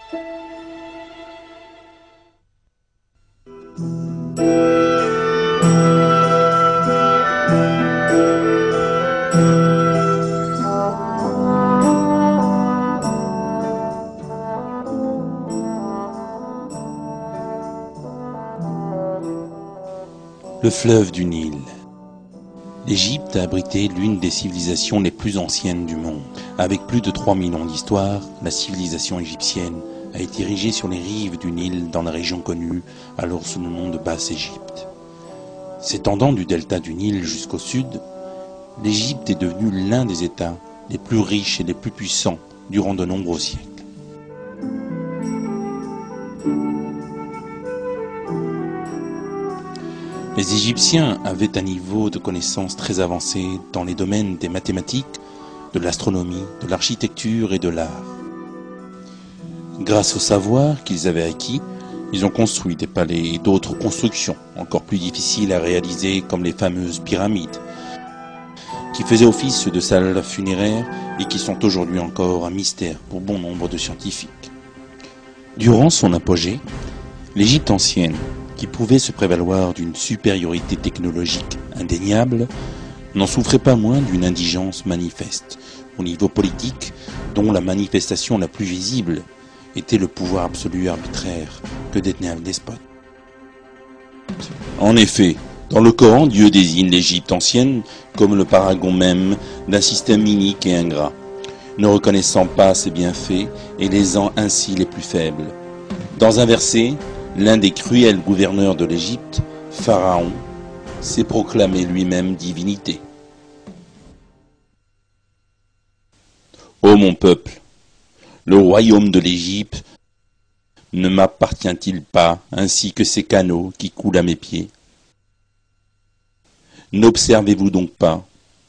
Le fleuve du Nil. L'Égypte a abrité l'une des civilisations les plus anciennes du monde. Avec plus de 3000 ans d'histoire, la civilisation égyptienne a été érigée sur les rives du Nil dans la région connue alors sous le nom de Basse-Égypte. S'étendant du delta du Nil jusqu'au sud, l'Égypte est devenue l'un des États les plus riches et les plus puissants durant de nombreux siècles. Les Égyptiens avaient un niveau de connaissance très avancé dans les domaines des mathématiques, de l'astronomie, de l'architecture et de l'art. Grâce au savoir qu'ils avaient acquis, ils ont construit des palais et d'autres constructions encore plus difficiles à réaliser comme les fameuses pyramides, qui faisaient office de salles funéraires et qui sont aujourd'hui encore un mystère pour bon nombre de scientifiques. Durant son apogée, l'Égypte ancienne, qui pouvait se prévaloir d'une supériorité technologique indéniable, n'en souffrait pas moins d'une indigence manifeste au niveau politique, dont la manifestation la plus visible était le pouvoir absolu arbitraire que détenait un despote. En effet, dans le Coran, Dieu désigne l'Égypte ancienne comme le paragon même d'un système inique et ingrat, ne reconnaissant pas ses bienfaits et lésant ainsi les plus faibles. Dans un verset, l'un des cruels gouverneurs de l'Égypte, Pharaon, s'est proclamé lui-même divinité. Ô mon peuple, le royaume de l'Égypte ne m'appartient-il pas ainsi que ces canaux qui coulent à mes pieds? N'observez-vous donc pas?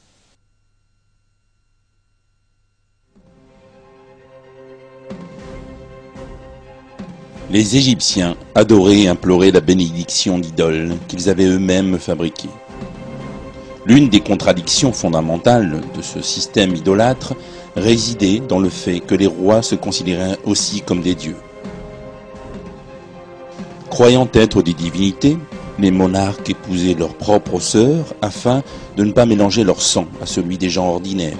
Les Égyptiens adoraient et imploraient la bénédiction d'idoles qu'ils avaient eux-mêmes fabriquées. L'une des contradictions fondamentales de ce système idolâtre résidait dans le fait que les rois se considéraient aussi comme des dieux. Croyant être des divinités, les monarques épousaient leurs propres sœurs afin de ne pas mélanger leur sang à celui des gens ordinaires.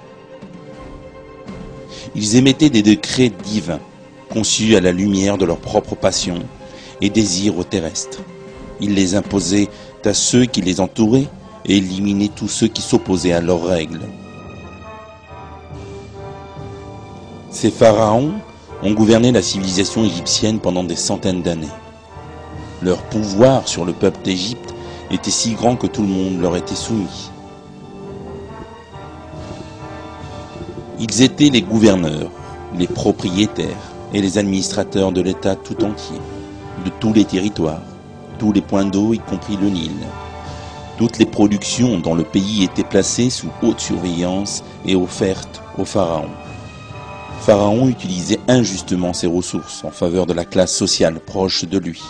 Ils émettaient des décrets divins, conçus à la lumière de leurs propres passions et désirs terrestres. Ils les imposaient à ceux qui les entouraient et éliminaient tous ceux qui s'opposaient à leurs règles. Ces pharaons ont gouverné la civilisation égyptienne pendant des centaines d'années. Leur pouvoir sur le peuple d'Égypte était si grand que tout le monde leur était soumis. Ils étaient les gouverneurs, les propriétaires et les administrateurs de l'État tout entier, de tous les territoires, tous les points d'eau, y compris le Nil. Toutes les productions dans le pays étaient placées sous haute surveillance et offertes au pharaon. Pharaon utilisait injustement ses ressources en faveur de la classe sociale proche de lui.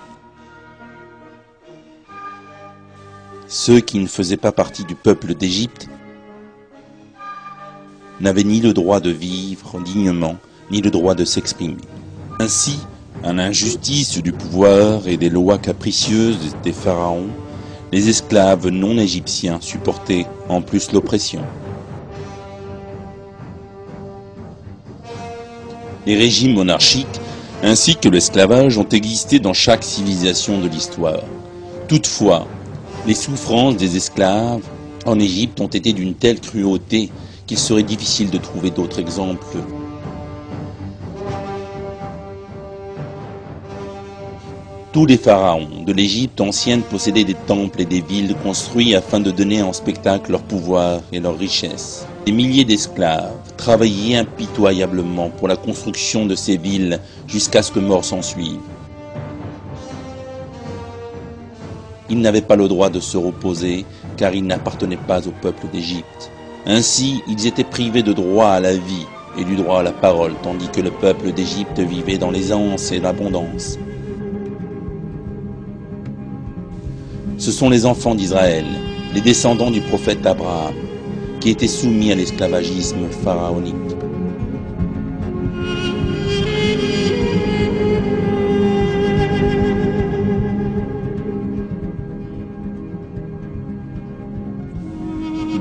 Ceux qui ne faisaient pas partie du peuple d'Égypte n'avaient ni le droit de vivre dignement, ni le droit de s'exprimer. Ainsi, à l'injustice du pouvoir et des lois capricieuses des pharaons, les esclaves non égyptiens supportaient en plus l'oppression. Les régimes monarchiques ainsi que l'esclavage ont existé dans chaque civilisation de l'histoire. Toutefois, les souffrances des esclaves en Égypte ont été d'une telle cruauté qu'il serait difficile de trouver d'autres exemples. Tous les pharaons de l'Égypte ancienne possédaient des temples et des villes construits afin de donner en spectacle leur pouvoir et leur richesse. Des milliers d'esclaves travaillaient impitoyablement pour la construction de ces villes jusqu'à ce que mort s'ensuive. Ils n'avaient pas le droit de se reposer car ils n'appartenaient pas au peuple d'Égypte. Ainsi, ils étaient privés de droit à la vie et du droit à la parole, tandis que le peuple d'Égypte vivait dans l'aisance et l'abondance. Ce sont les enfants d'Israël, les descendants du prophète Abraham, qui étaient soumis à l'esclavagisme pharaonique.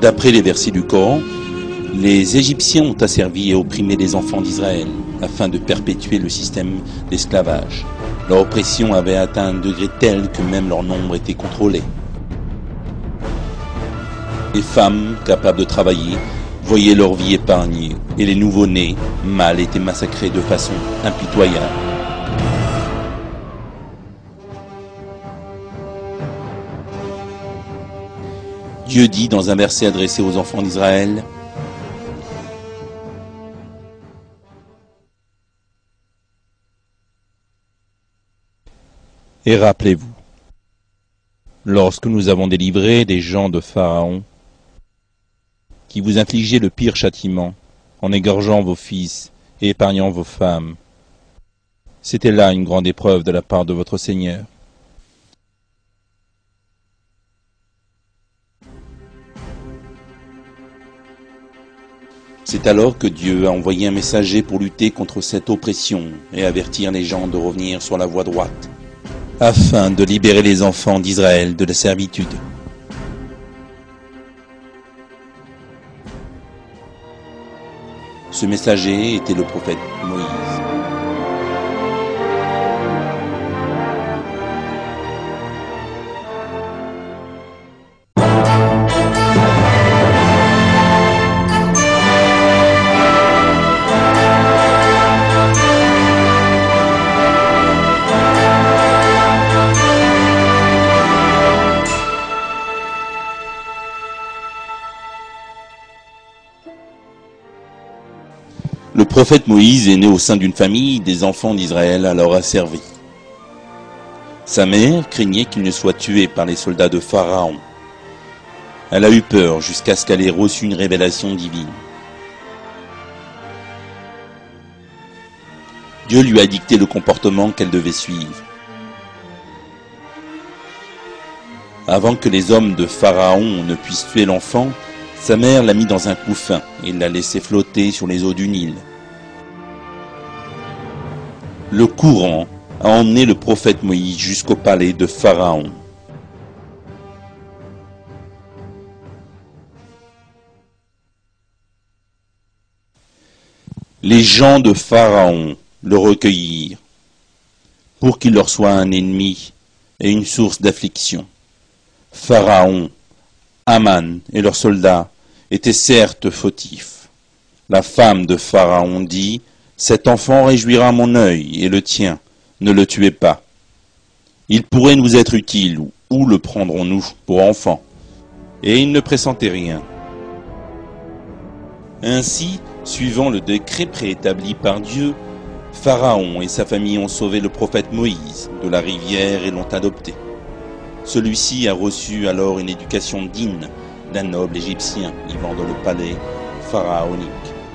D'après les versets du Coran, les Égyptiens ont asservi et opprimé les enfants d'Israël afin de perpétuer le système d'esclavage. Leur oppression avait atteint un degré tel que même leur nombre était contrôlé. Les femmes capables de travailler voyaient leur vie épargnée et les nouveau-nés mâles étaient massacrés de façon impitoyable. Dieu dit dans un verset adressé aux enfants d'Israël: Et rappelez-vous, lorsque nous avons délivré des gens de Pharaon, qui vous infligeaient le pire châtiment, en égorgeant vos fils et épargnant vos femmes, c'était là une grande épreuve de la part de votre Seigneur. C'est alors que Dieu a envoyé un messager pour lutter contre cette oppression et avertir les gens de revenir sur la voie droite, afin de libérer les enfants d'Israël de la servitude. Ce messager était le prophète Moïse. Le prophète Moïse est né au sein d'une famille des enfants d'Israël alors asservis. Sa mère craignait qu'il ne soit tué par les soldats de Pharaon. Elle a eu peur jusqu'à ce qu'elle ait reçu une révélation divine. Dieu lui a dicté le comportement qu'elle devait suivre. Avant que les hommes de Pharaon ne puissent tuer l'enfant, sa mère l'a mis dans un couffin et l'a laissé flotter sur les eaux du Nil. Le courant a emmené le prophète Moïse jusqu'au palais de Pharaon. Les gens de Pharaon le recueillirent pour qu'il leur soit un ennemi et une source d'affliction. Pharaon, Aman et leurs soldats étaient certes fautifs. La femme de Pharaon dit: « Cet enfant réjouira mon œil et le tien, ne le tuez pas. Il pourrait nous être utile, où le prendrons-nous pour enfant ?» Et il ne pressentait rien. Ainsi, suivant le décret préétabli par Dieu, Pharaon et sa famille ont sauvé le prophète Moïse de la rivière et l'ont adopté. Celui-ci a reçu alors une éducation digne d'un noble égyptien vivant dans le palais pharaonique.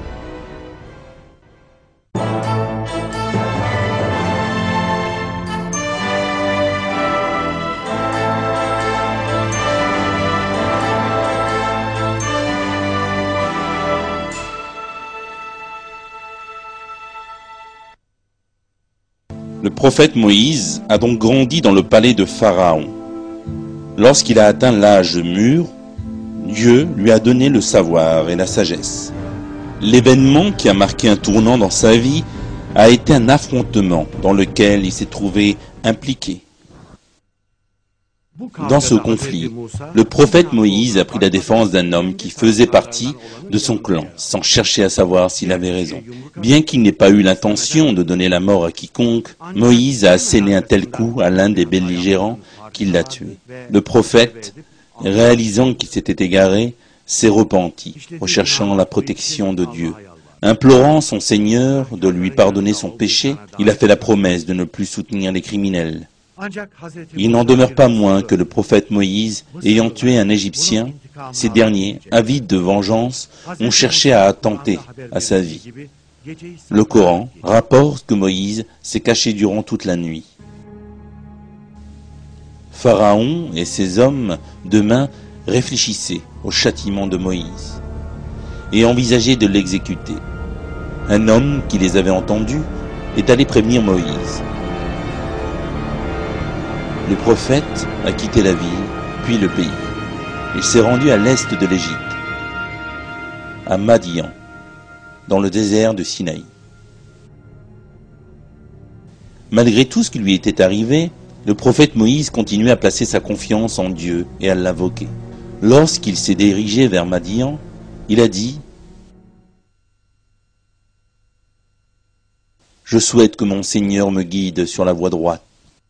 Le prophète Moïse a donc grandi dans le palais de Pharaon. Lorsqu'il a atteint l'âge mûr, Dieu lui a donné le savoir et la sagesse. L'événement qui a marqué un tournant dans sa vie a été un affrontement dans lequel il s'est trouvé impliqué. Dans ce conflit, le prophète Moïse a pris la défense d'un homme qui faisait partie de son clan, sans chercher à savoir s'il avait raison. Bien qu'il n'ait pas eu l'intention de donner la mort à quiconque, Moïse a asséné un tel coup à l'un des belligérants qu'il l'a tué. Le prophète, réalisant qu'il s'était égaré, s'est repenti, recherchant la protection de Dieu. Implorant son Seigneur de lui pardonner son péché, il a fait la promesse de ne plus soutenir les criminels. Il n'en demeure pas moins que le prophète Moïse, ayant tué un Égyptien, ces derniers, avides de vengeance, ont cherché à attenter à sa vie. Le Coran rapporte que Moïse s'est caché durant toute la nuit. Pharaon et ses hommes de main réfléchissaient au châtiment de Moïse et envisageaient de l'exécuter. Un homme qui les avait entendus est allé prévenir Moïse. Le prophète a quitté la ville, puis le pays. Il s'est rendu à l'est de l'Égypte, à Madian, dans le désert de Sinaï. Malgré tout ce qui lui était arrivé, le prophète Moïse continuait à placer sa confiance en Dieu et à l'invoquer. Lorsqu'il s'est dirigé vers Madian, il a dit « Je souhaite que mon Seigneur me guide sur la voie droite. »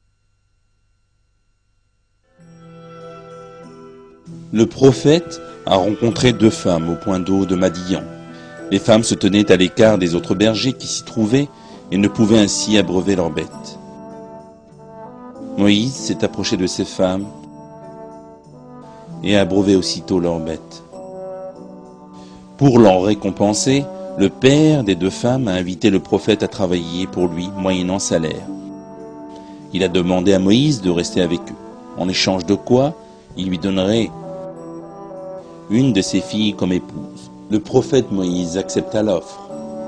Le prophète a rencontré 2 femmes au point d'eau de Madian. Les femmes se tenaient à l'écart des autres bergers qui s'y trouvaient et ne pouvaient ainsi abreuver leurs bêtes. Moïse s'est approché de ces femmes et a abreuvé aussitôt leurs bêtes. Pour l'en récompenser, le père des 2 femmes a invité le prophète à travailler pour lui moyennant salaire. Il a demandé à Moïse de rester avec eux, en échange de quoi il lui donnerait une de ses filles comme épouse. Le prophète Moïse accepta l'offre.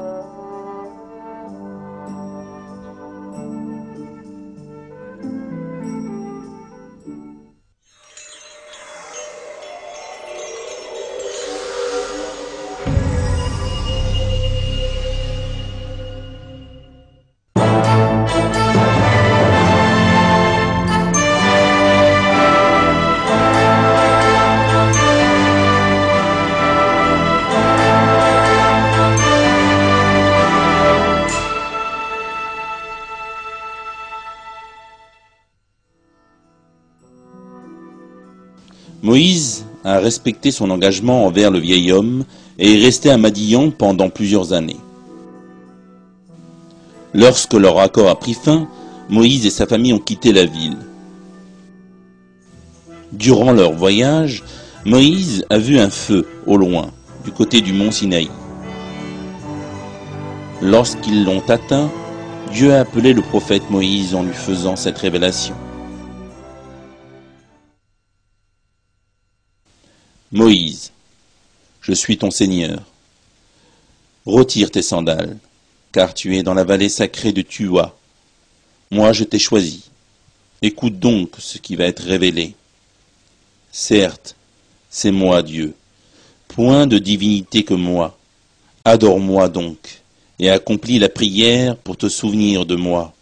Moïse a respecté son engagement envers le vieil homme et est resté à Madian pendant plusieurs années. Lorsque leur accord a pris fin, Moïse et sa famille ont quitté la ville. Durant leur voyage, Moïse a vu un feu au loin, du côté du mont Sinaï. Lorsqu'ils l'ont atteint, Dieu a appelé le prophète Moïse en lui faisant cette révélation. Moïse, je suis ton Seigneur. Retire tes sandales, car tu es dans la vallée sacrée de Tua. Moi je t'ai choisi. Écoute donc ce qui va être révélé. Certes, c'est moi Dieu, point de divinité que moi. Adore-moi donc, et accomplis la prière pour te souvenir de moi.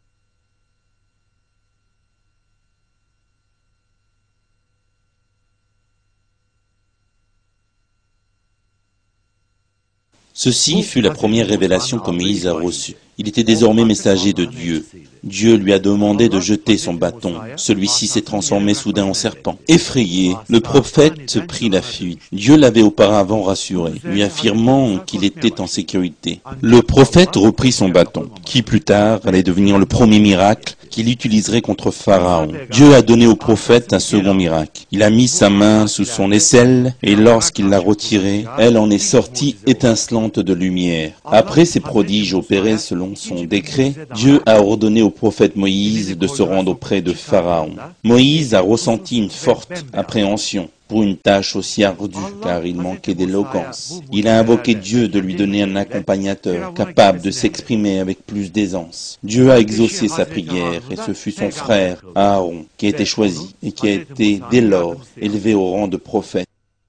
Ceci fut la première révélation que Moïse a reçue. Il était désormais messager de Dieu. Dieu lui a demandé de jeter son bâton. Celui-ci s'est transformé soudain en serpent. Effrayé, le prophète prit la fuite. Dieu l'avait auparavant rassuré, lui affirmant qu'il était en sécurité. Le prophète reprit son bâton, qui plus tard allait devenir le premier miracle qu'il utiliserait contre Pharaon. Dieu a donné au prophète un second miracle. Il a mis sa main sous son aisselle, et lorsqu'il l'a retirée, elle en est sortie étincelante de lumière. Après ces prodiges opérés selon son décret, Dieu a ordonné au prophète Moïse de se rendre auprès de Pharaon. Moïse a ressenti une forte appréhension pour une tâche aussi ardue, car il manquait d'éloquence. Il a invoqué Dieu de lui donner un accompagnateur capable de s'exprimer avec plus d'aisance. Dieu a exaucé sa prière, et ce fut son frère, Aaron, qui a été choisi et qui a été dès lors élevé au rang de prophète.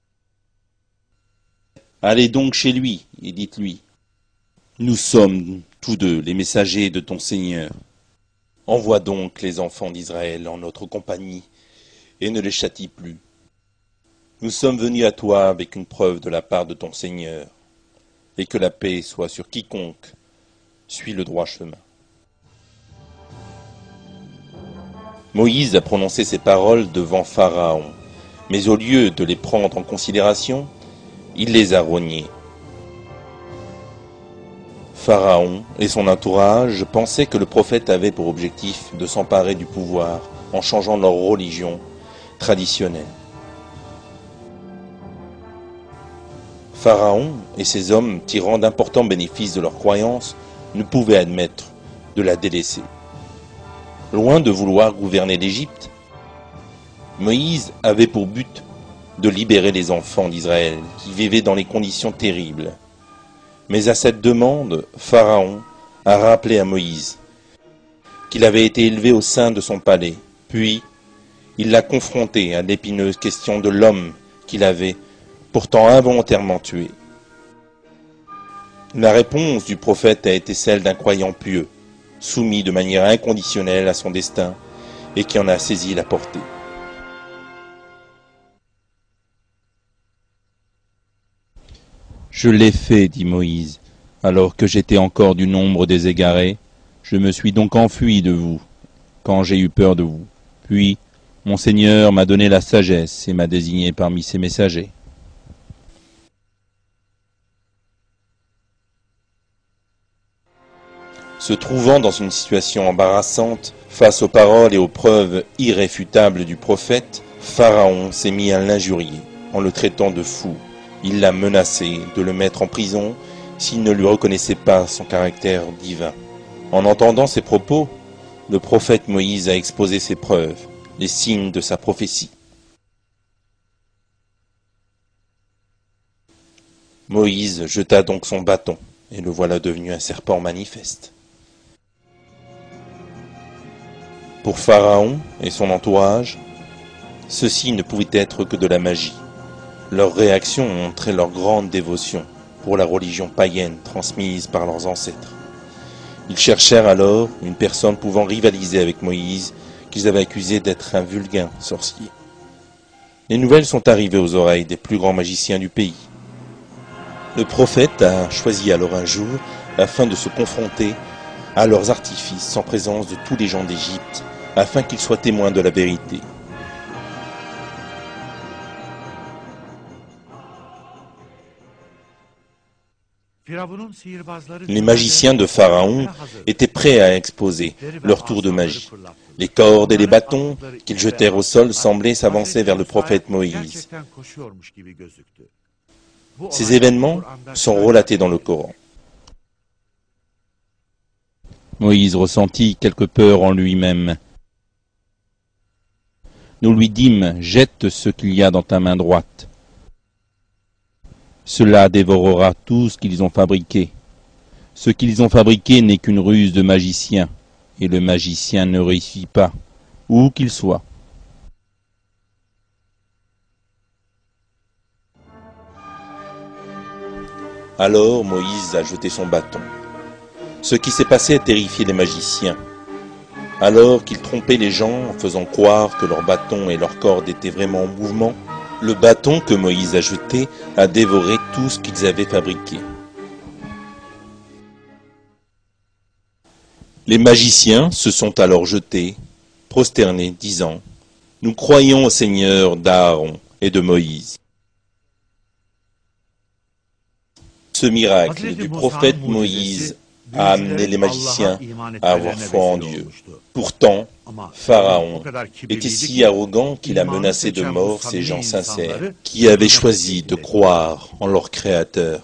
Allez donc chez lui et dites-lui, nous sommes tous 2 les messagers de ton Seigneur. Envoie donc les enfants d'Israël en notre compagnie et ne les châtie plus. Nous sommes venus à toi avec une preuve de la part de ton Seigneur, et que la paix soit sur quiconque suit le droit chemin. Moïse a prononcé ces paroles devant Pharaon, mais au lieu de les prendre en considération, il les a reniées. Pharaon et son entourage pensaient que le prophète avait pour objectif de s'emparer du pouvoir en changeant leur religion traditionnelle. Pharaon et ses hommes, tirant d'importants bénéfices de leur croyance, ne pouvaient admettre de la délaisser. Loin de vouloir gouverner l'Égypte, Moïse avait pour but de libérer les enfants d'Israël qui vivaient dans les conditions terribles. Mais à cette demande, Pharaon a rappelé à Moïse qu'il avait été élevé au sein de son palais. Puis, il l'a confronté à l'épineuse question de l'homme qu'il avait pourtant involontairement tué. La réponse du prophète a été celle d'un croyant pieux, soumis de manière inconditionnelle à son destin et qui en a saisi la portée. Je l'ai fait, dit Moïse, alors que j'étais encore du nombre des égarés. Je me suis donc enfui de vous, quand j'ai eu peur de vous. Puis, mon Seigneur m'a donné la sagesse et m'a désigné parmi ses messagers. Se trouvant dans une situation embarrassante, face aux paroles et aux preuves irréfutables du prophète, Pharaon s'est mis à l'injurier en le traitant de fou. Il l'a menacé de le mettre en prison s'il ne lui reconnaissait pas son caractère divin. En entendant ces propos, le prophète Moïse a exposé ses preuves, les signes de sa prophétie. Moïse jeta donc son bâton, et le voilà devenu un serpent manifeste. Pour Pharaon et son entourage, ceci ne pouvait être que de la magie. Leur réaction montrait leur grande dévotion pour la religion païenne transmise par leurs ancêtres. Ils cherchèrent alors une personne pouvant rivaliser avec Moïse, qu'ils avaient accusé d'être un vulgaire sorcier. Les nouvelles sont arrivées aux oreilles des plus grands magiciens du pays. Le prophète a choisi alors un jour afin de se confronter à leurs artifices en présence de tous les gens d'Égypte, afin qu'ils soient témoins de la vérité. Les magiciens de Pharaon étaient prêts à exposer leur tour de magie. Les cordes et les bâtons qu'ils jetèrent au sol semblaient s'avancer vers le prophète Moïse. Ces événements sont relatés dans le Coran. Moïse ressentit quelque peur en lui-même. Nous lui dîmes, jette ce qu'il y a dans ta main droite. Cela dévorera tout ce qu'ils ont fabriqué. Ce qu'ils ont fabriqué n'est qu'une ruse de magicien, et le magicien ne réussit pas, où qu'il soit. Alors Moïse a jeté son bâton. Ce qui s'est passé a terrifié les magiciens. Alors qu'ils trompaient les gens en faisant croire que leurs bâtons et leurs cordes étaient vraiment en mouvement, le bâton que Moïse a jeté a dévoré tout ce qu'ils avaient fabriqué. Les magiciens se sont alors jetés, prosternés, disant « Nous croyons au Seigneur d'Aaron et de Moïse ». Ce miracle du prophète Moïse a amené les magiciens à avoir foi en Dieu. Pourtant, Pharaon était si arrogant qu'il a menacé de mort ces gens sincères qui avaient choisi de croire en leur Créateur.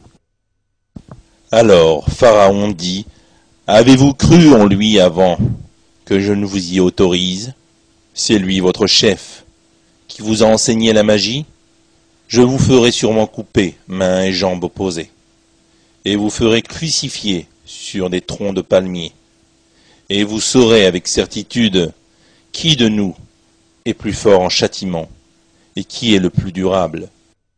Alors Pharaon dit « Avez-vous cru en lui avant que je ne vous y autorise? C'est lui votre chef, qui vous a enseigné la magie? Je vous ferai sûrement couper mains et jambes opposées, et vous ferez crucifier sur des troncs de palmiers, et vous saurez avec certitude qui de nous est plus fort en châtiment, et qui est le plus durable. »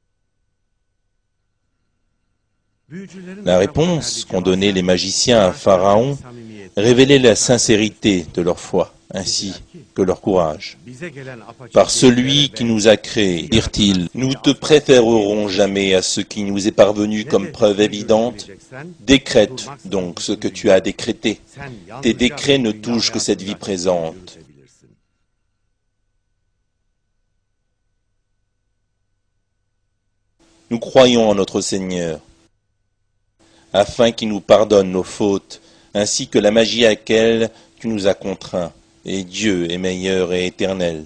La réponse qu'ont donnée les magiciens à Pharaon révélait la sincérité de leur foi, ainsi que leur courage. Par celui qui nous a créés, dirent-ils, nous te préférerons jamais à ce qui nous est parvenu comme preuve évidente. Décrète donc ce que tu as décrété. Tes décrets ne touchent que cette vie présente. Nous croyons en notre Seigneur, afin qu'il nous pardonne nos fautes, ainsi que la magie à laquelle tu nous as contraints. Et Dieu est meilleur et éternel.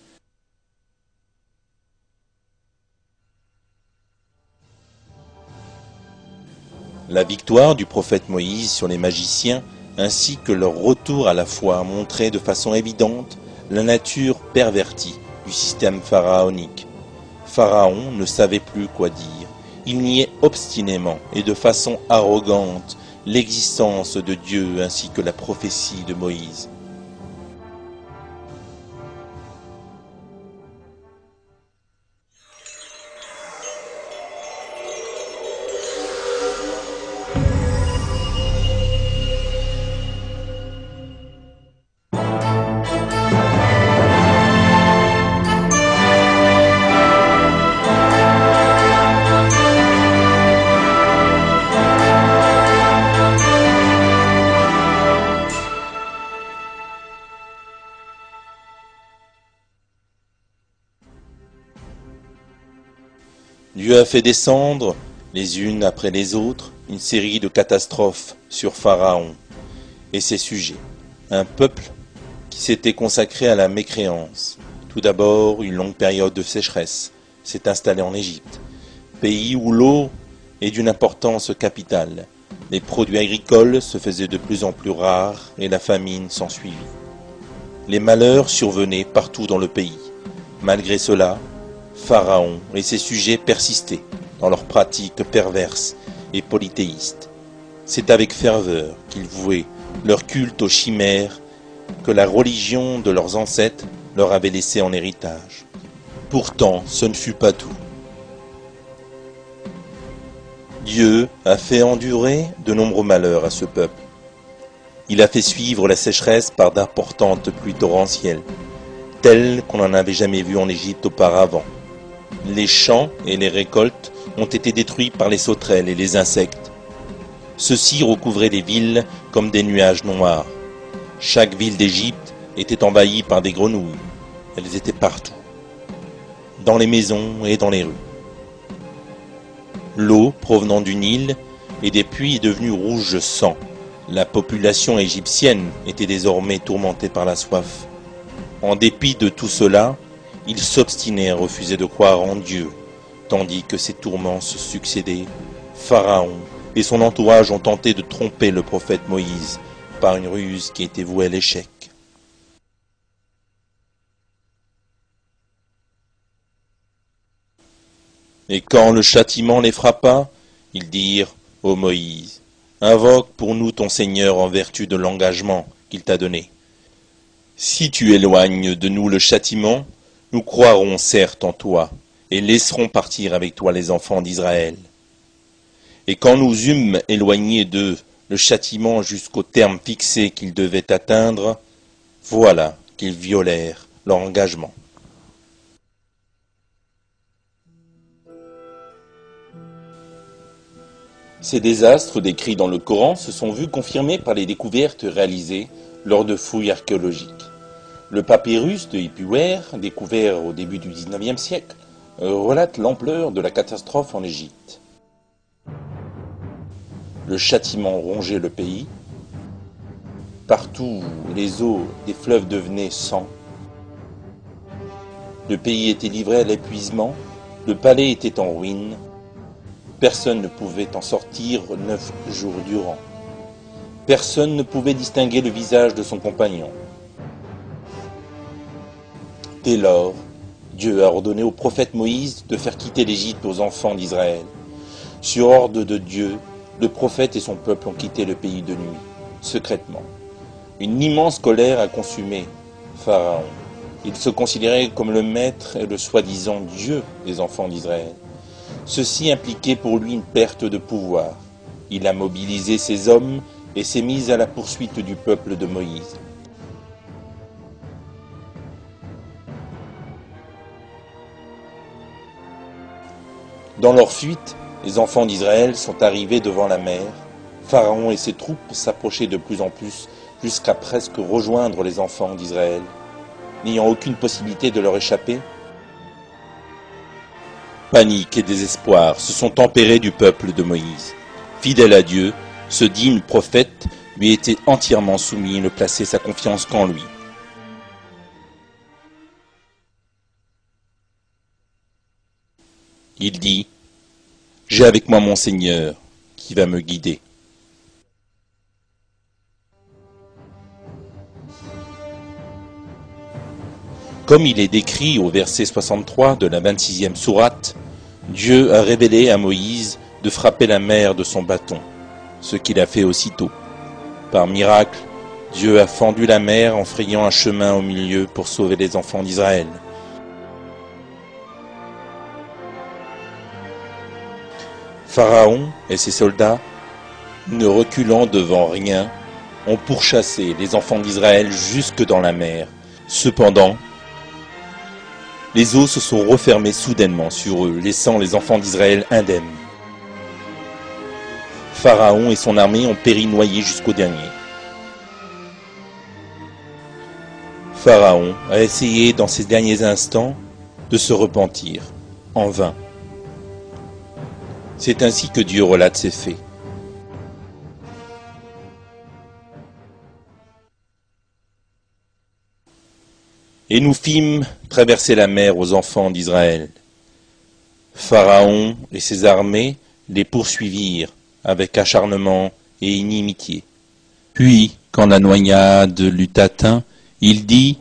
La victoire du prophète Moïse sur les magiciens, ainsi que leur retour à la foi, montrait de façon évidente la nature pervertie du système pharaonique. Pharaon ne savait plus quoi dire. Il niait obstinément et de façon arrogante l'existence de Dieu ainsi que la prophétie de Moïse. Dieu a fait descendre, les unes après les autres, une série de catastrophes sur Pharaon et ses sujets. Un peuple qui s'était consacré à la mécréance. Tout d'abord, une longue période de sécheresse s'est installée en Égypte, pays où l'eau est d'une importance capitale. Les produits agricoles se faisaient de plus en plus rares et la famine s'ensuivit. Les malheurs survenaient partout dans le pays. Malgré cela, Pharaon et ses sujets persistaient dans leurs pratiques perverses et polythéistes. C'est avec ferveur qu'ils vouaient leur culte aux chimères que la religion de leurs ancêtres leur avait laissé en héritage. Pourtant, ce ne fut pas tout. Dieu a fait endurer de nombreux malheurs à ce peuple. Il a fait suivre la sécheresse par d'importantes pluies torrentielles, telles qu'on n'en avait jamais vues en Égypte auparavant. Les champs et les récoltes ont été détruits par les sauterelles et les insectes. Ceux-ci recouvraient les villes comme des nuages noirs. Chaque ville d'Égypte était envahie par des grenouilles. Elles étaient partout, dans les maisons et dans les rues. L'eau provenant du Nil et des puits est devenue rouge sang. La population égyptienne était désormais tourmentée par la soif. En dépit de tout cela, ils s'obstinaient à refuser de croire en Dieu, tandis que ces tourments se succédaient. Pharaon et son entourage ont tenté de tromper le prophète Moïse par une ruse qui était vouée à l'échec. Et quand le châtiment les frappa, ils dirent « Ô Moïse, invoque pour nous ton Seigneur en vertu de l'engagement qu'il t'a donné. Si tu éloignes de nous le châtiment, nous croirons certes en toi et laisserons partir avec toi les enfants d'Israël. Et quand nous eûmes éloigné d'eux le châtiment jusqu'au terme fixé qu'ils devaient atteindre, voilà qu'ils violèrent leur engagement. » Ces désastres décrits dans le Coran se sont vus confirmés par les découvertes réalisées lors de fouilles archéologiques. Le papyrus de Ipuwer, découvert au début du XIXe siècle, relate l'ampleur de la catastrophe en Égypte. Le châtiment rongeait le pays. Partout, les eaux des fleuves devenaient sang. Le pays était livré à l'épuisement. Le palais était en ruine. Personne ne pouvait en sortir 9 jours durant. Personne ne pouvait distinguer le visage de son compagnon. Dès lors, Dieu a ordonné au prophète Moïse de faire quitter l'Égypte aux enfants d'Israël. Sur ordre de Dieu, le prophète et son peuple ont quitté le pays de nuit, secrètement. Une immense colère a consumé Pharaon. Il se considérait comme le maître et le soi-disant Dieu des enfants d'Israël. Ceci impliquait pour lui une perte de pouvoir. Il a mobilisé ses hommes et s'est mis à la poursuite du peuple de Moïse. Dans leur fuite, les enfants d'Israël sont arrivés devant la mer. Pharaon et ses troupes s'approchaient de plus en plus jusqu'à presque rejoindre les enfants d'Israël. N'ayant aucune possibilité de leur échapper, panique et désespoir se sont tempérés du peuple de Moïse. Fidèle à Dieu, ce digne prophète lui était entièrement soumis et ne plaçait sa confiance qu'en lui. Il dit « J'ai avec moi mon Seigneur qui va me guider. » Comme il est décrit au verset 63 de la 26e sourate, Dieu a révélé à Moïse de frapper la mer de son bâton, ce qu'il a fait aussitôt. Par miracle, Dieu a fendu la mer en frayant un chemin au milieu pour sauver les enfants d'Israël. Pharaon et ses soldats, ne reculant devant rien, ont pourchassé les enfants d'Israël jusque dans la mer. Cependant, les eaux se sont refermées soudainement sur eux, laissant les enfants d'Israël indemnes. Pharaon et son armée ont péri noyés jusqu'au dernier. Pharaon a essayé dans ces derniers instants de se repentir, en vain. C'est ainsi que Dieu relate ces faits. Et nous fîmes traverser la mer aux enfants d'Israël. Pharaon et ses armées les poursuivirent avec acharnement et inimitié. Puis, quand la noyade l'eut atteint, il dit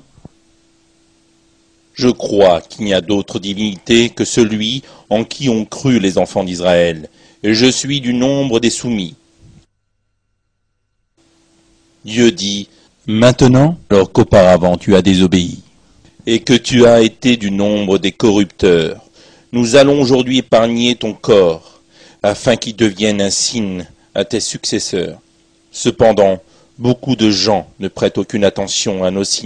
« Je crois qu'il n'y a d'autre divinité que celui en qui ont cru les enfants d'Israël, et je suis du nombre des soumis. » Dieu dit « Maintenant, alors qu'auparavant tu as désobéi, et que tu as été du nombre des corrupteurs, nous allons aujourd'hui épargner ton corps, afin qu'il devienne un signe à tes successeurs. Cependant, beaucoup de gens ne prêtent aucune attention à nos signes. »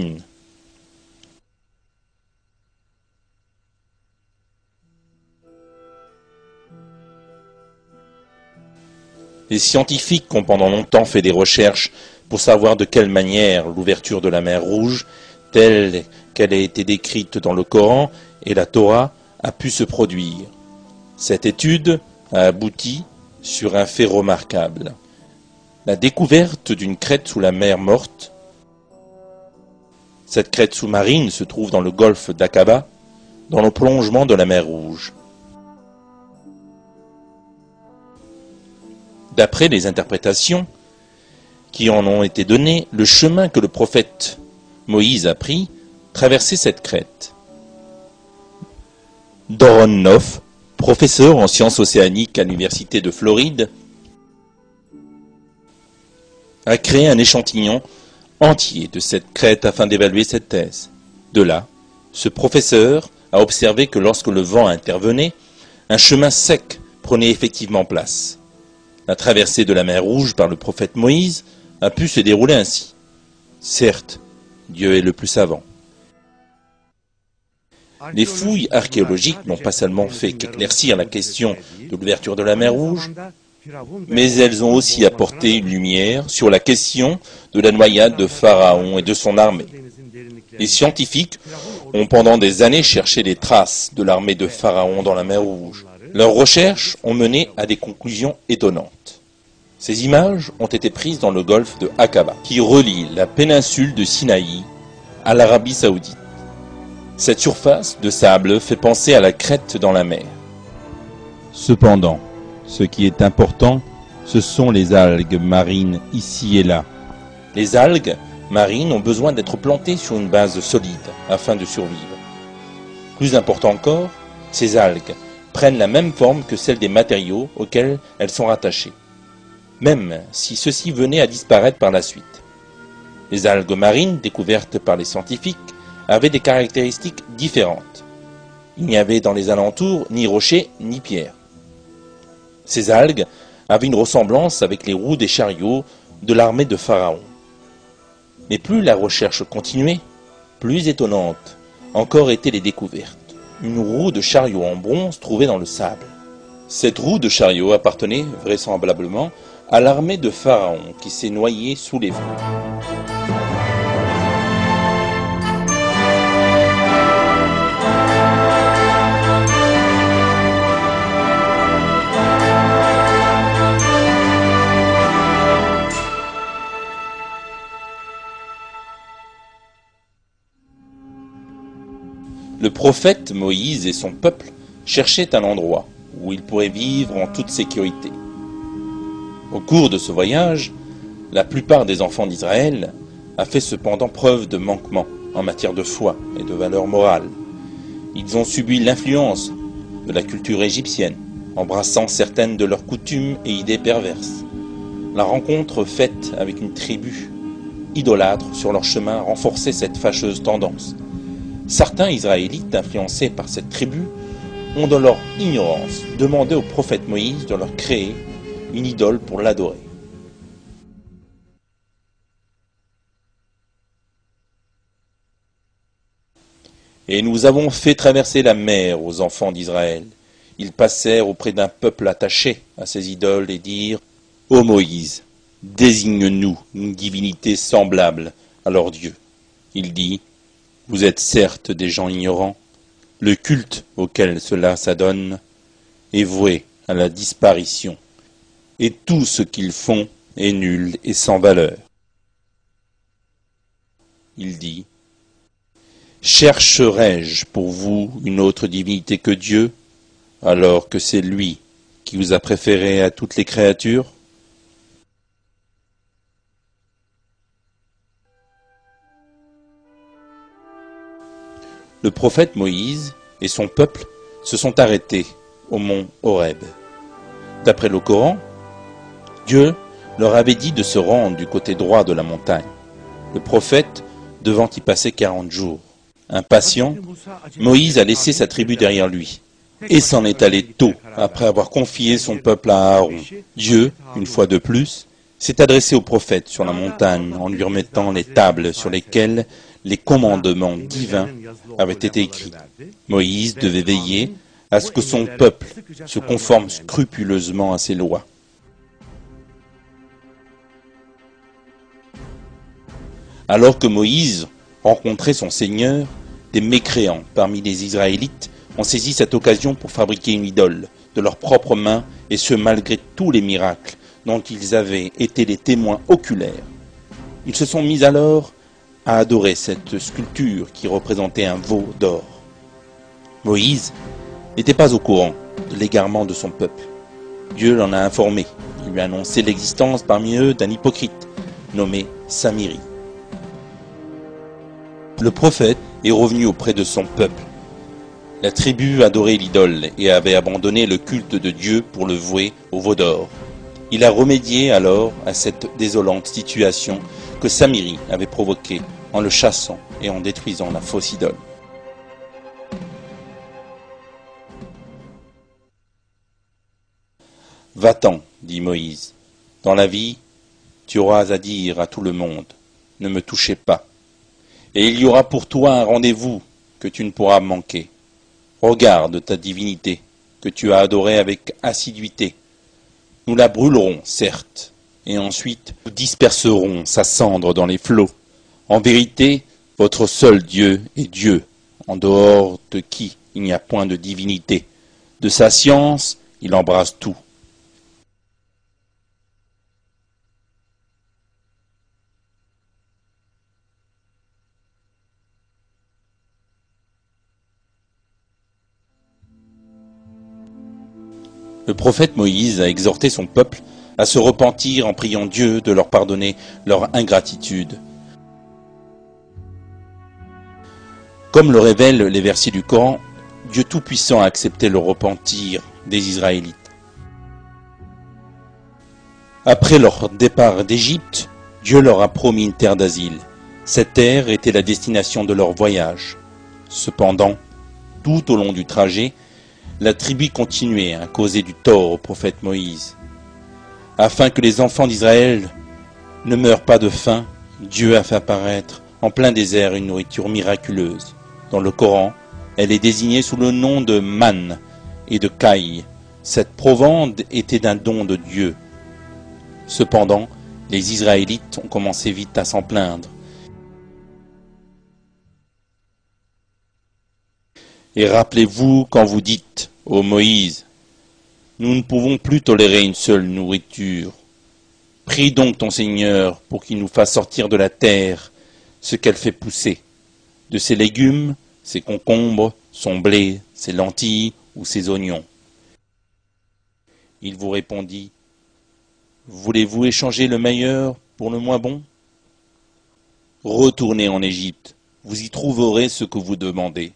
Les scientifiques ont pendant longtemps fait des recherches pour savoir de quelle manière l'ouverture de la mer Rouge, telle qu'elle a été décrite dans le Coran et la Torah, a pu se produire. Cette étude a abouti sur un fait remarquable. La découverte d'une crête sous la mer Morte. Cette crête sous-marine se trouve dans le golfe d'Aqaba, dans le prolongement de la mer Rouge. D'après les interprétations qui en ont été données, le chemin que le prophète Moïse a pris traversait cette crête. Doron Noff, professeur en sciences océaniques à l'université de Floride, a créé un échantillon entier de cette crête afin d'évaluer cette thèse. De là, ce professeur a observé que lorsque le vent intervenait, un chemin sec prenait effectivement place. La traversée de la mer Rouge par le prophète Moïse a pu se dérouler ainsi. Certes, Dieu est le plus savant. Les fouilles archéologiques n'ont pas seulement fait qu'éclaircir la question de l'ouverture de la mer Rouge, mais elles ont aussi apporté une lumière sur la question de la noyade de Pharaon et de son armée. Les scientifiques ont pendant des années cherché les traces de l'armée de Pharaon dans la mer Rouge. Leurs recherches ont mené à des conclusions étonnantes. Ces images ont été prises dans le golfe de Aqaba, qui relie la péninsule de Sinaï à l'Arabie Saoudite. Cette surface de sable fait penser à la crête dans la mer. Cependant, ce qui est important, ce sont les algues marines ici et là. Les algues marines ont besoin d'être plantées sur une base solide afin de survivre. Plus important encore, ces algues prennent la même forme que celle des matériaux auxquels elles sont rattachées, même si ceux-ci venaient à disparaître par la suite. Les algues marines découvertes par les scientifiques avaient des caractéristiques différentes. Il n'y avait dans les alentours ni rochers ni pierres. Ces algues avaient une ressemblance avec les roues des chariots de l'armée de Pharaon. Mais plus la recherche continuait, plus étonnantes encore étaient les découvertes. Une roue de chariot en bronze trouvée dans le sable. Cette roue de chariot appartenait vraisemblablement à l'armée de Pharaon qui s'est noyée sous les flots. Le prophète Moïse et son peuple cherchaient un endroit où ils pourraient vivre en toute sécurité. Au cours de ce voyage, la plupart des enfants d'Israël a fait cependant preuve de manquement en matière de foi et de valeurs morales. Ils ont subi l'influence de la culture égyptienne, embrassant certaines de leurs coutumes et idées perverses. La rencontre faite avec une tribu idolâtre sur leur chemin renforçait cette fâcheuse tendance. Certains Israélites, influencés par cette tribu, ont dans leur ignorance demandé au prophète Moïse de leur créer une idole pour l'adorer. Et nous avons fait traverser la mer aux enfants d'Israël. Ils passèrent auprès d'un peuple attaché à ces idoles et dirent « Ô Moïse, désigne-nous une divinité semblable à leur Dieu. » Il dit « Vous êtes certes des gens ignorants. Le culte auquel cela s'adonne est voué à la disparition, et tout ce qu'ils font est nul et sans valeur. Il dit, chercherai-je pour vous une autre divinité que Dieu, alors que c'est lui qui vous a préféré à toutes les créatures? Le prophète Moïse et son peuple se sont arrêtés au mont Horeb. D'après le Coran, Dieu leur avait dit de se rendre du côté droit de la montagne, le prophète devant y passer 40 jours. Impatient, Moïse a laissé sa tribu derrière lui et s'en est allé tôt après avoir confié son peuple à Aaron. Dieu, une fois de plus, s'est adressé au prophète sur la montagne en lui remettant les tables sur lesquelles les commandements divins avaient été écrits. Moïse devait veiller à ce que son peuple se conforme scrupuleusement à ses lois. Alors que Moïse rencontrait son Seigneur, des mécréants parmi les Israélites ont saisi cette occasion pour fabriquer une idole de leurs propres mains, et ce malgré tous les miracles dont ils avaient été les témoins oculaires. Ils se sont mis alors à adorer cette sculpture qui représentait un veau d'or. Moïse n'était pas au courant de l'égarement de son peuple. Dieu l'en a informé. Il lui a annoncé l'existence parmi eux d'un hypocrite nommé Samiri. Le prophète est revenu auprès de son peuple. La tribu adorait l'idole et avait abandonné le culte de Dieu pour le vouer au veau d'or. Il a remédié alors à cette désolante situation que Samiri avait provoquée en le chassant et en détruisant la fausse idole. Va-t'en, dit Moïse. Dans la vie, tu auras à dire à tout le monde, ne me touchez pas. Et il y aura pour toi un rendez-vous que tu ne pourras manquer. Regarde ta divinité, que tu as adorée avec assiduité. Nous la brûlerons, certes, et ensuite nous disperserons sa cendre dans les flots. En vérité, votre seul Dieu est Dieu, en dehors de qui il n'y a point de divinité. De sa science, il embrasse tout. Le prophète Moïse a exhorté son peuple à se repentir en priant Dieu de leur pardonner leur ingratitude. Comme le révèlent les versets du Coran, Dieu Tout-Puissant a accepté le repentir des Israélites. Après leur départ d'Égypte, Dieu leur a promis une terre d'asile. Cette terre était la destination de leur voyage. Cependant, tout au long du trajet, la tribu continuait à causer du tort au prophète Moïse. Afin que les enfants d'Israël ne meurent pas de faim, Dieu a fait apparaître en plein désert une nourriture miraculeuse. Dans le Coran, elle est désignée sous le nom de manne et de caille. Cette provende était d'un don de Dieu. Cependant, les Israélites ont commencé vite à s'en plaindre. Et rappelez-vous quand vous dites, ô Moïse, nous ne pouvons plus tolérer une seule nourriture. Prie donc ton Seigneur pour qu'il nous fasse sortir de la terre ce qu'elle fait pousser, de ses légumes, ses concombres, son blé, ses lentilles ou ses oignons. Il vous répondit, voulez-vous échanger le meilleur pour le moins bon? Retournez en Égypte, vous y trouverez ce que vous demandez.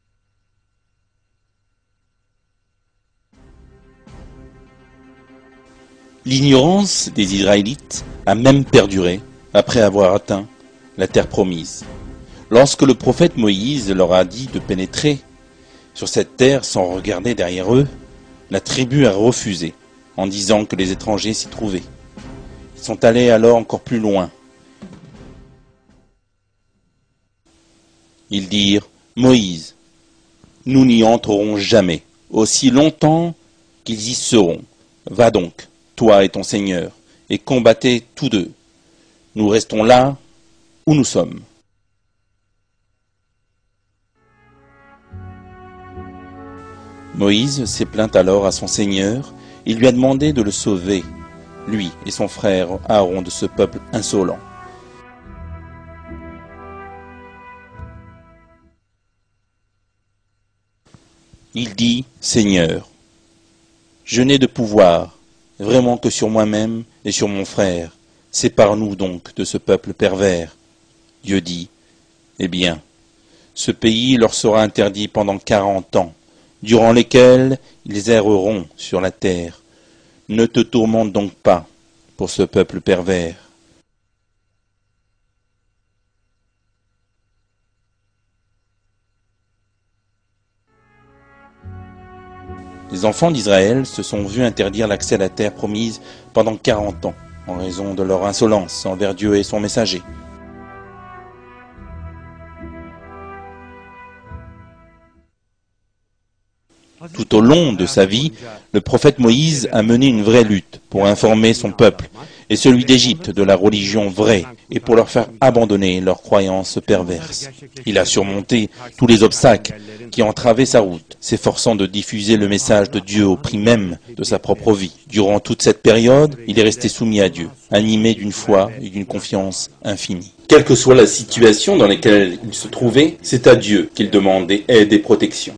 L'ignorance des Israélites a même perduré après avoir atteint la terre promise. Lorsque le prophète Moïse leur a dit de pénétrer sur cette terre sans regarder derrière eux, la tribu a refusé en disant que les étrangers s'y trouvaient. Ils sont allés alors encore plus loin. Ils dirent, Moïse, nous n'y entrerons jamais, aussi longtemps qu'ils y seront. Va donc, toi et ton Seigneur, et combattez tous deux. Nous restons là où nous sommes. Moïse s'est plaint alors à son Seigneur, il lui a demandé de le sauver, lui et son frère Aaron, de ce peuple insolent. Il dit, « Seigneur, je n'ai de pouvoir, vraiment que sur moi-même et sur mon frère. Sépare-nous donc de ce peuple pervers. » Dieu dit, « Eh bien, ce pays leur sera interdit pendant 40 ans, durant lesquels ils erreront sur la terre. Ne te tourmente donc pas pour ce peuple pervers. » Les enfants d'Israël se sont vus interdire l'accès à la terre promise pendant 40 ans, en raison de leur insolence envers Dieu et son messager. Tout au long de sa vie, le prophète Moïse a mené une vraie lutte pour informer son peuple et celui d'Égypte de la religion vraie et pour leur faire abandonner leurs croyances perverses. Il a surmonté tous les obstacles qui entravaient sa route, s'efforçant de diffuser le message de Dieu au prix même de sa propre vie. Durant toute cette période, il est resté soumis à Dieu, animé d'une foi et d'une confiance infinie. Quelle que soit la situation dans laquelle il se trouvait, c'est à Dieu qu'il demandait aide et protection.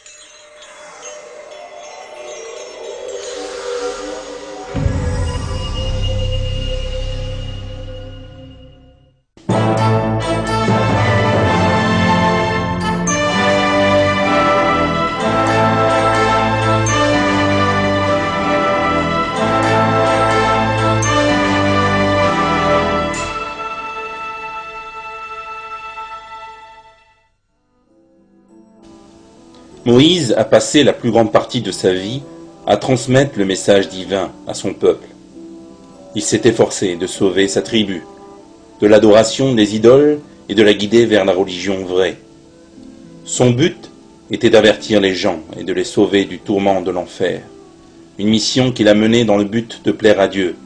Moïse a passé la plus grande partie de sa vie à transmettre le message divin à son peuple. Il s'est efforcé de sauver sa tribu, de l'adoration des idoles et de la guider vers la religion vraie. Son but était d'avertir les gens et de les sauver du tourment de l'enfer, une mission qu'il a menée dans le but de plaire à Dieu.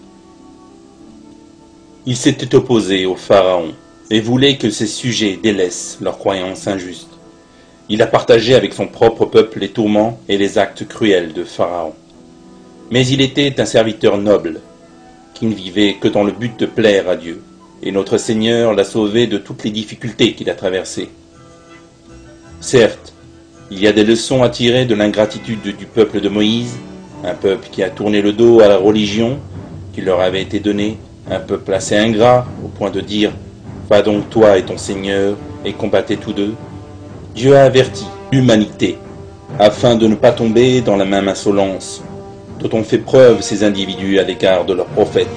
Il s'était opposé au Pharaon et voulait que ses sujets délaissent leurs croyances injustes. Il a partagé avec son propre peuple les tourments et les actes cruels de Pharaon. Mais il était un serviteur noble, qui ne vivait que dans le but de plaire à Dieu, et notre Seigneur l'a sauvé de toutes les difficultés qu'il a traversées. Certes, il y a des leçons à tirer de l'ingratitude du peuple de Moïse, un peuple qui a tourné le dos à la religion qui leur avait été donnée, un peuple assez ingrat au point de dire « Va donc toi et ton Seigneur et combattez tous deux ». Dieu a averti l'humanité afin de ne pas tomber dans la même insolence dont ont fait preuve ces individus à l'égard de leurs prophètes.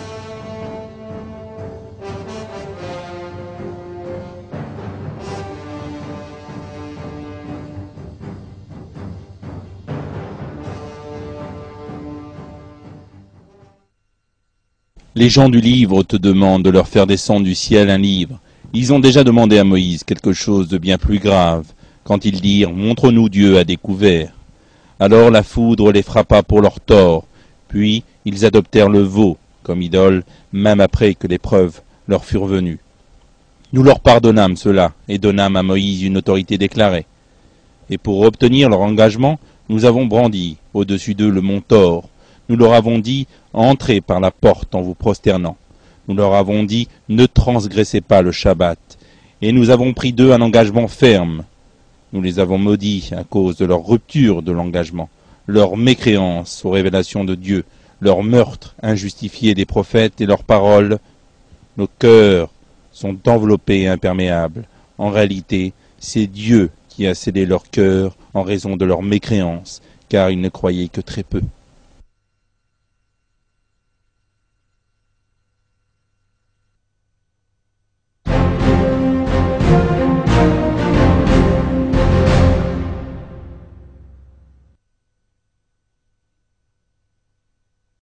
Les gens du livre te demandent de leur faire descendre du ciel un livre. Ils ont déjà demandé à Moïse quelque chose de bien plus grave, quand ils dirent « Montre-nous Dieu à découvert ». Alors la foudre les frappa pour leur tort, puis ils adoptèrent le veau comme idole, même après que les preuves leur furent venues. Nous leur pardonnâmes cela, et donnâmes à Moïse une autorité déclarée. Et pour obtenir leur engagement, nous avons brandi au-dessus d'eux le mont Thor. Nous leur avons dit « Entrez par la porte en vous prosternant ». Nous leur avons dit « Ne transgressez pas le Shabbat ». Et nous avons pris d'eux un engagement ferme. Nous les avons maudits à cause de leur rupture de l'engagement, leur mécréance aux révélations de Dieu, leur meurtre injustifié des prophètes et leurs paroles. Nos cœurs sont enveloppés et imperméables. En réalité, c'est Dieu qui a scellé leur cœur en raison de leur mécréance, car ils ne croyaient que très peu.